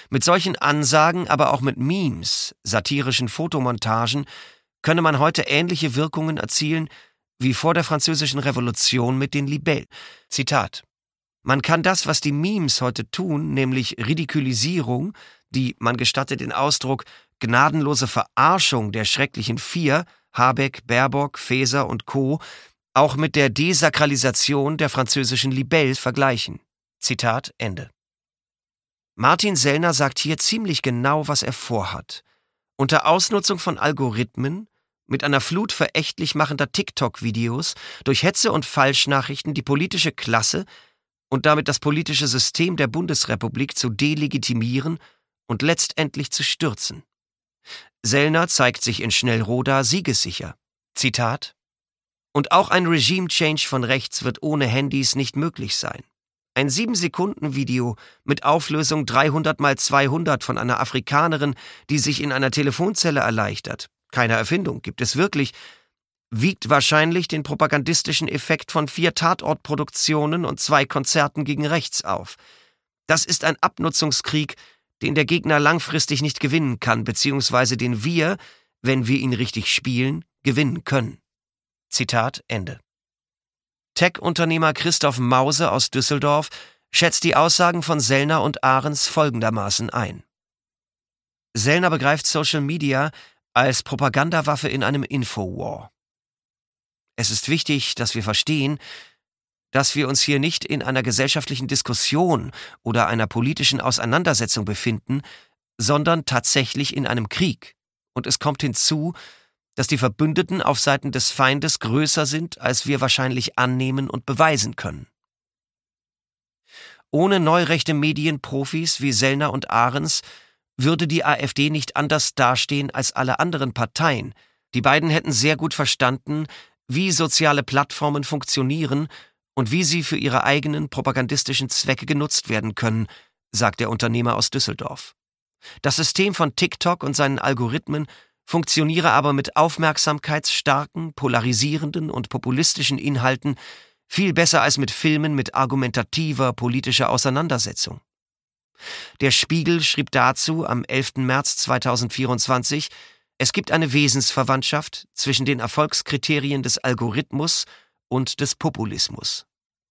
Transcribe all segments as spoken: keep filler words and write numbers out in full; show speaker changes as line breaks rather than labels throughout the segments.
Mit solchen Ansagen, aber auch mit Memes, satirischen Fotomontagen, könne man heute ähnliche Wirkungen erzielen wie vor der Französischen Revolution mit den Libellen. Zitat: Man kann das, was die Memes heute tun, nämlich Ridikulisierung, die, man gestattet den Ausdruck, gnadenlose Verarschung der schrecklichen Vier, Habeck, Baerbock, Faeser und Co., auch mit der Desakralisation der französischen Libelle vergleichen. Zitat Ende. Martin Sellner sagt hier ziemlich genau, was er vorhat. Unter Ausnutzung von Algorithmen, mit einer Flut verächtlich machender TikTok-Videos, durch Hetze und Falschnachrichten die politische Klasse und damit das politische System der Bundesrepublik zu delegitimieren und letztendlich zu stürzen. Sellner zeigt sich in Schnellroda siegessicher. Zitat: Und auch ein Regime-Change von rechts wird ohne Handys nicht möglich sein. Ein sieben Sekunden Video mit Auflösung dreihundert mal zweihundert von einer Afrikanerin, die sich in einer Telefonzelle erleichtert, keine Erfindung, gibt es wirklich, wiegt wahrscheinlich den propagandistischen Effekt von vier Tatortproduktionen und zwei Konzerten gegen rechts auf. Das ist ein Abnutzungskrieg, den der Gegner langfristig nicht gewinnen kann, beziehungsweise den wir, wenn wir ihn richtig spielen, gewinnen können. Zitat Ende. Tech-Unternehmer Christoph Mause aus Düsseldorf schätzt die Aussagen von Sellner und Ahrens folgendermaßen ein. Sellner begreift Social Media als Propagandawaffe in einem Infowar. Es ist wichtig, dass wir verstehen, dass wir uns hier nicht in einer gesellschaftlichen Diskussion oder einer politischen Auseinandersetzung befinden, sondern tatsächlich in einem Krieg. Und es kommt hinzu, dass die Verbündeten auf Seiten des Feindes größer sind, als wir wahrscheinlich annehmen und beweisen können. Ohne neurechte Medienprofis wie Sellner und Ahrens würde die AfD nicht anders dastehen als alle anderen Parteien. Die beiden hätten sehr gut verstanden, wie soziale Plattformen funktionieren und wie sie für ihre eigenen propagandistischen Zwecke genutzt werden können, sagt der Unternehmer aus Düsseldorf. Das System von TikTok und seinen Algorithmen funktioniere aber mit aufmerksamkeitsstarken, polarisierenden und populistischen Inhalten viel besser als mit Filmen mit argumentativer politischer Auseinandersetzung. Der Spiegel schrieb dazu am elften März zweitausendvierundzwanzig, es gibt eine Wesensverwandtschaft zwischen den Erfolgskriterien des Algorithmus und des Populismus.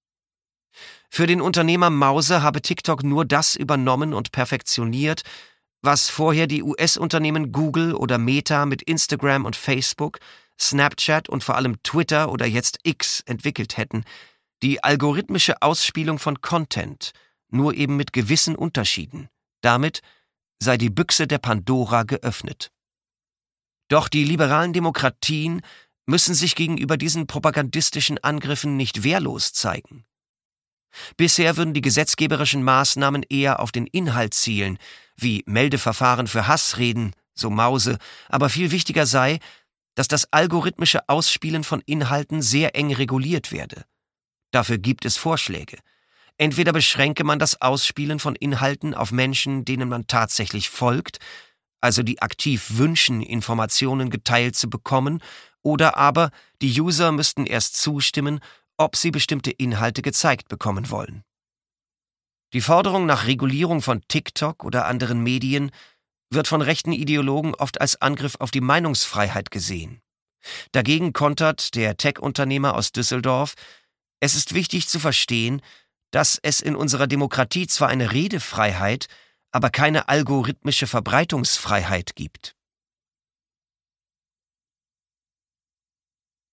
Für den Unternehmer Mause habe TikTok nur das übernommen und perfektioniert, was vorher die U S-Unternehmen Google oder Meta mit Instagram und Facebook, Snapchat und vor allem Twitter oder jetzt X entwickelt hätten, die algorithmische Ausspielung von Content, nur eben mit gewissen Unterschieden. Damit sei die Büchse der Pandora geöffnet. Doch die liberalen Demokratien müssen sich gegenüber diesen propagandistischen Angriffen nicht wehrlos zeigen. Bisher würden die gesetzgeberischen Maßnahmen eher auf den Inhalt zielen, wie Meldeverfahren für Hassreden, so Mause, aber viel wichtiger sei, dass das algorithmische Ausspielen von Inhalten sehr eng reguliert werde. Dafür gibt es Vorschläge. Entweder beschränke man das Ausspielen von Inhalten auf Menschen, denen man tatsächlich folgt, also die aktiv wünschen, Informationen geteilt zu bekommen, oder aber die User müssten erst zustimmen, ob sie bestimmte Inhalte gezeigt bekommen wollen. Die Forderung nach Regulierung von TikTok oder anderen Medien wird von rechten Ideologen oft als Angriff auf die Meinungsfreiheit gesehen. Dagegen kontert der Tech-Unternehmer aus Düsseldorf, es ist wichtig zu verstehen, dass es in unserer Demokratie zwar eine Redefreiheit, aber keine algorithmische Verbreitungsfreiheit gibt.